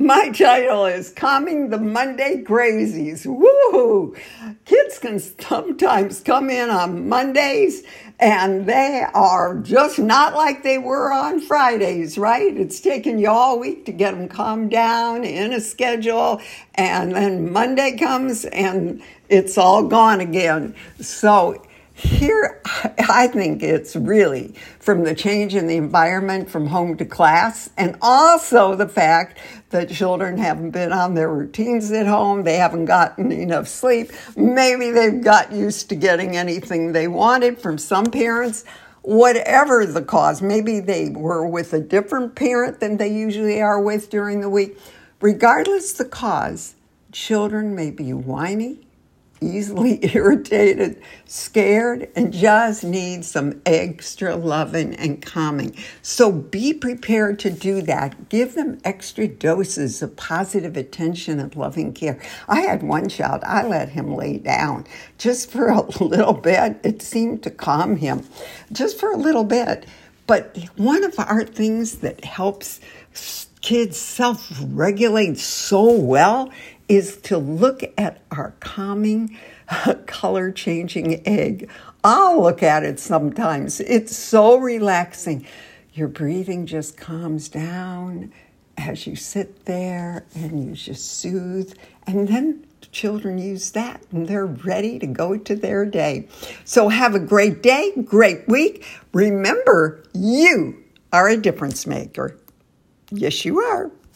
My title is Calming the Monday Crazies. Woo! Kids can sometimes come in on Mondays and they are just not like they were on Fridays, right? It's taken you all week to get them calmed down in a schedule, and then Monday comes and it's all gone again. So here, I think it's really from the change in the environment from home to class, and also the fact that children haven't been on their routines at home. They haven't gotten enough sleep. Maybe they've got used to getting anything they wanted from some parents. Whatever the cause, maybe they were with a different parent than they usually are with during the week. Regardless the cause, children may be whiny, easily irritated, scared, and just need some extra loving and calming. So be prepared to do that. Give them extra doses of positive attention and loving care. I had one child, I let him lay down just for a little bit. It seemed to calm him just for a little bit. But one of our things that helps kids self-regulate so well is to look at our calming, color-changing egg. I'll look at it sometimes. It's so relaxing. Your breathing just calms down as you sit there and you just soothe. And then children use that and they're ready to go to their day. So have a great day, great week. Remember, you are a difference maker. Yes, you are.